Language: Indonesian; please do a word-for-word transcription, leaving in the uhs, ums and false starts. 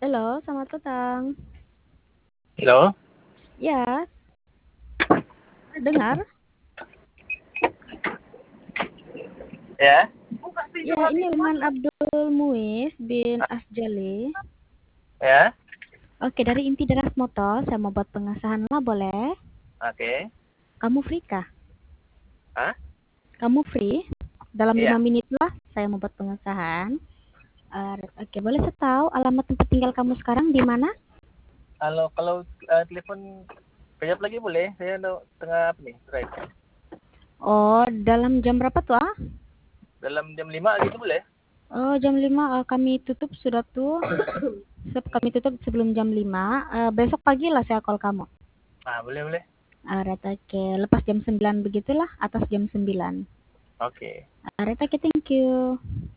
Halo, selamat petang. Halo? Ya, dengar? Ya? Ya, ini dengan Abdul Muiz bin Asjali. Ya? Oke, dari inti Deras Motor, saya mau buat pengesahan lah, boleh? Oke. Kamu free kah? Hah? Kamu free? Dalam lima Iya. menit lah, saya mau buat pengesahan. Uh, Oke, boleh saya tahu alamat tempat tinggal kamu sekarang di mana? Halo, kalau uh, telepon kejap lagi boleh? Saya ada tengah apa nih? Drive. Oh, dalam jam berapa tuh ah? Dalam jam lima gitu boleh? Oh, jam lima uh, kami tutup sudah tuh. Se- Kami tutup sebelum jam lima. Uh, besok pagi lah saya call kamu. Ah, boleh, boleh. Alright, oke. Lepas jam sembilan begitulah, atas jam sembilan. Oke. Alright, oke, thank you.